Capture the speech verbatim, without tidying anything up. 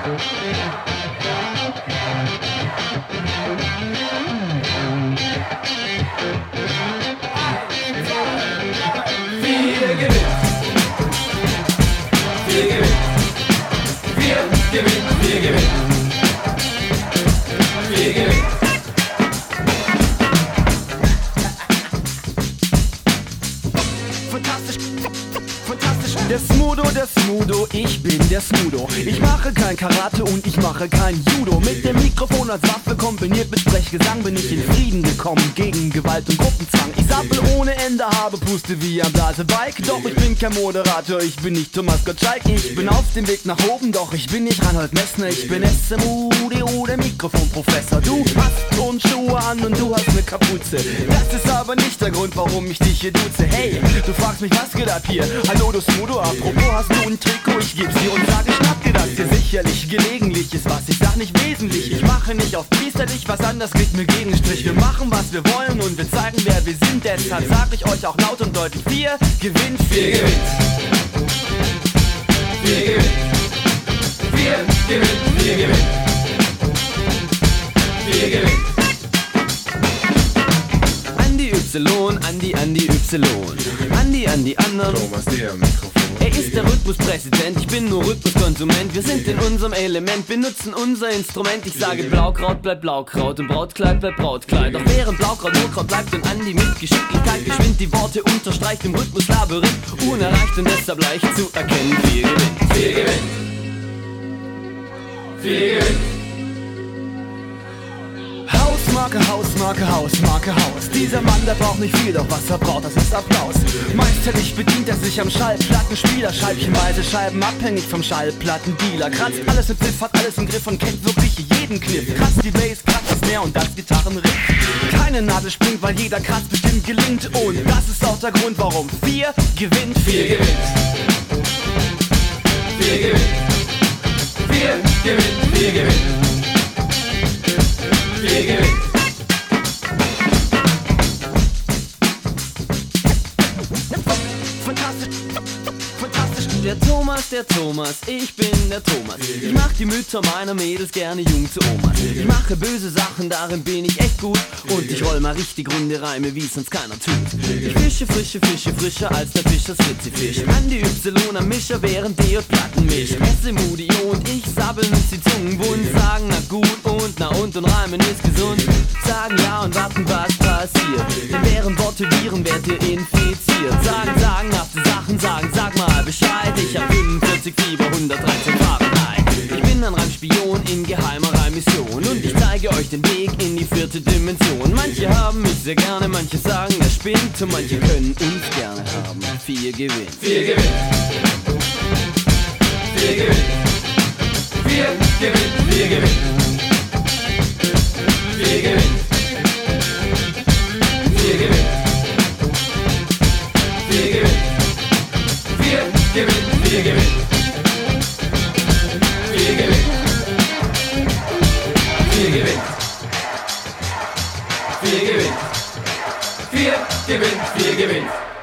Der Smudo, der Smudo, ich bin der Smudo. Ich mache kein Karate und ich mache kein Judo. Mit dem Mikrofon als Waffe kombiniert mit Sprechgesang bin ich in Frieden gekommen gegen Gewalt und Gruppenzwang. Ich sappel ohne Ende, habe Puste wie am Blasebike. Doch ich bin kein Moderator, ich bin nicht Thomas Gottschalk. Ich bin auf dem Weg nach oben, doch ich bin nicht Reinhold Messner. Ich bin S M U D O, der Mikrofonprofessor. Du hast Turnschuhe an und du hast ne Kapuze. Das ist aber nicht der Grund, warum ich dich hier duze. Hey, du fragst mich, was geht ab hier? Hallo, du Smudo, apropos, hast du ein Trikot? Ich geb's dir und sage, schnapp dir das dir sicherlich. Gelegentlich ist was, ich sag nicht wesentlich. Ich mache nicht auf priesterlich, was anders kriegt mir Gegenstrich. Wir machen, was wir wollen und wir zeigen, wer wir sind. Deshalb sag ich euch auch laut und deutlich, vier gewinnt, vier gewinnt. Vier gewinnt. Vier gewinnt, vier gewinnt. Vier gewinnt. Andi Y, Andi, Andi Y. Andi an die anderen. Thomas, der Mikrofon. Er ist der Rhythmuspräsident, ich bin nur Rhythmuskonsument. Wir sind in unserem Element, benutzen unser Instrument. Ich sage Blaukraut bleibt Blaukraut und Brautkleid bleibt Brautkleid. Doch während Blaukraut nur Kraut bleibt und Andi mit Geschicklichkeit geschwind die Worte unterstreicht im Rhythmuslabyrinth. Unerreicht und deshalb leicht zu erkennen. Vier gewinnt, vier gewinnt. Vier gewinnt. Hausmarke, Hausmarke, Hausmarke, Haus. Dieser Mann, der braucht nicht viel, doch was er braucht, das ist Applaus. Meisterlich bedient er sich am Schallplattenspieler, scheibchenweise Scheiben abhängig vom Schallplattendealer. Kratzt alles im Pfiff, hat alles im Griff und kennt wirklich jeden Kniff. Kratzt die Bass, kratzt das Meer und das Gitarrenriff. Keine Nadel springt, weil jeder Kratz bestimmt gelingt. Und das ist auch der Grund, warum vier gewinnt, vier gewinnt. Vier gewinnt. Vier gewinnt, vier gewinnt. Vier gewinnt. Fantastisch, fantastisch. Der Thomas, der Thomas, ich bin der Thomas. Ich mach die Mütter meiner Mädels gerne jung zu Omas. Ich mache böse Sachen, darin bin ich echt gut. Und ich roll mal richtig runde Reime, wie sonst keiner tut. Ich fische frische Fische, frischer als der Fisch das Fritzi-Fisch. Andi Y am Mischer, während der Platten mischt. S M U D O und ich sabbeln uns die Zungen wund. Sagen na gut und na und und reimen ist gesund. Sagen ja und warten, was passiert. Denn während Worte Viren werdet ihr infiziert. Sagen, sagen, hafte Sachen, sagen, sag mal Bescheid. Ich hab fünfundvierzig Fieber, hundertdreizehn Fahrenheit. Ich bin ein Reimspion in geheimer Reimmission. Und ich zeige euch den Weg in die vierte Dimension. Manche haben mich sehr gerne, manche sagen, er spinnt. Und manche können uns gerne haben. Vier gewinnt. Vier gewinnt. Vier gewinnt. Vier gewinnt. Vier gewinnt. Vier gewinnt. Vier gewinnt. Vier gewinnt. Vier gewinnt. Vier gewinnt. Vier gewinnt. Vier gewinnt. Vier gewinnt. Vier gewinnt. Vier gewinnt.